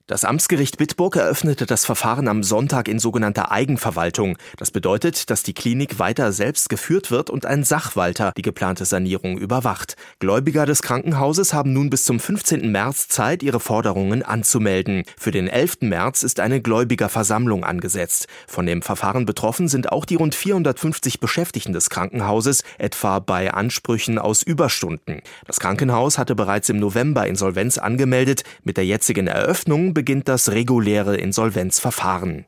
Das Amtsgericht Bitburg eröffnete das Verfahren am Sonntag in sogenannter Eigenverwaltung. Das bedeutet, dass die Klinik weiter selbst geführt wird und ein Sachwalter die geplante Sanierung überwacht. Gläubiger des Krankenhauses haben nun bis zum 15. März Zeit, ihre Forderungen anzumelden. Für den 11. März ist eine Gläubigerversammlung angesetzt. Von dem Verfahren betroffen sind auch die rund 450 Beschäftigten des Krankenhauses, etwa bei Ansprüchen aus Überstunden. Das Krankenhaus hatte bereits im November Insolvenz angemeldet. Mit der jetzigen Eröffnung beginnt das reguläre Insolvenzverfahren.